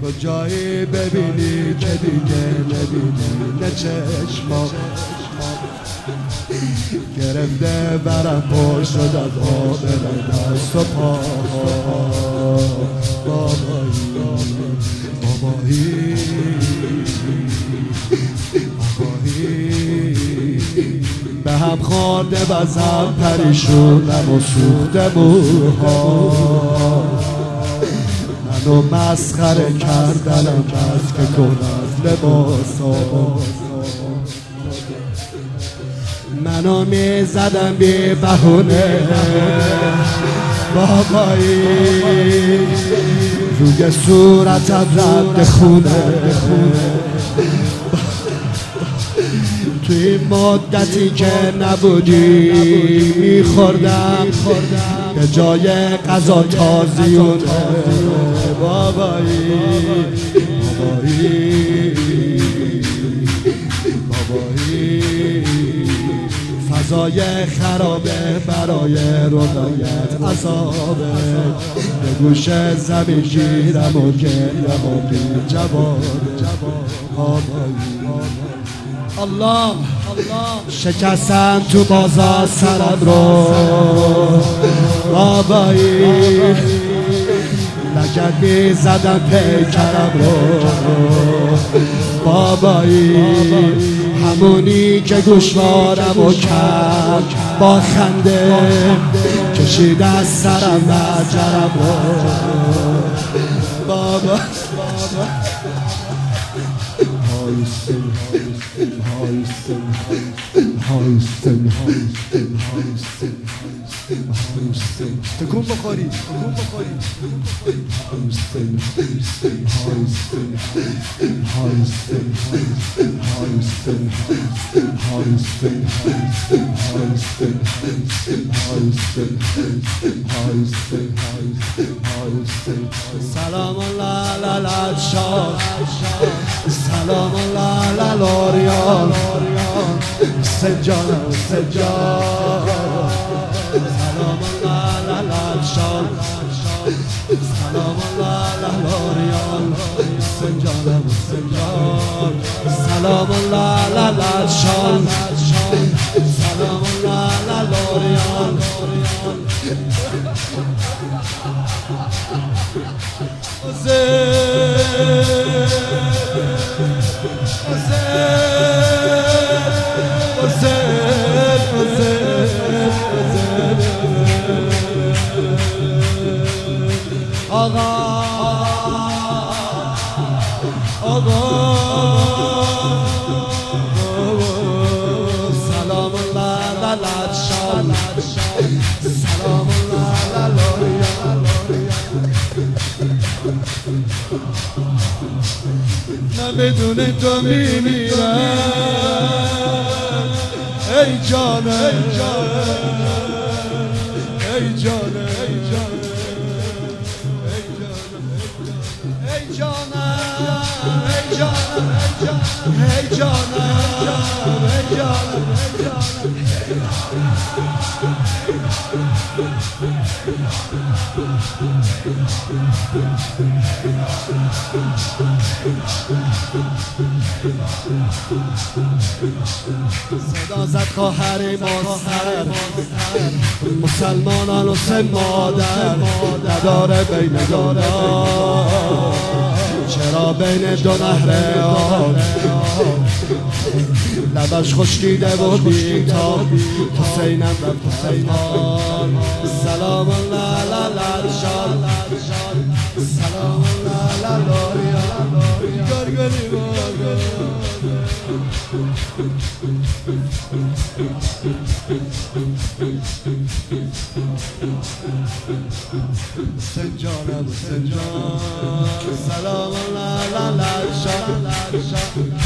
تو جایی ببینی که دیگه نبینی نه چشما گرفته برم پر شد از آب دست و پا بابایی بابایی به هم خورده بزم پریشونم و سوخته موها منو مسخره کردنم بس که کن از لباسا منو میزدم بی بهونه بابایی روی صورتم رد خونه توی مدتی که نبودی میخوردم به جای غذا تازیونه بابایی فضای خرابه برای رضایت عذابه به گوش زمین گیرم و گریم و بی جوابه الله شکستم تو بازار سرم رو بابایی لگد می زدم پیکرم رو بابایی همونی که گوشوارم و کرد با خنده کشید از سرم نجرم رو بابا تکون بخوری سلام الله لا شاه سلام الله لا لوریان سجانم سجان سلام الله لا شاه سلام الله لا لوریان سجانم سجان سلام الله لا شاه سلام الله لا لوریان سلام الله لا شان سلام الله لا لوریان نه بدون تو میمیرم ای جانم ای جانم ای جانم ای جانم ای جانم ای جانم ای جانم صدا زد خواهر مادر مسلمانان و سه مادر نداره بین دادا چرا بین دو نهر آب لبش خشکیده و بیتاب حسینم رفت حسینان سلام الله لا شان سلام الله لا لوریان گرگری بابا سنجانم سنجان سلام الله لا شان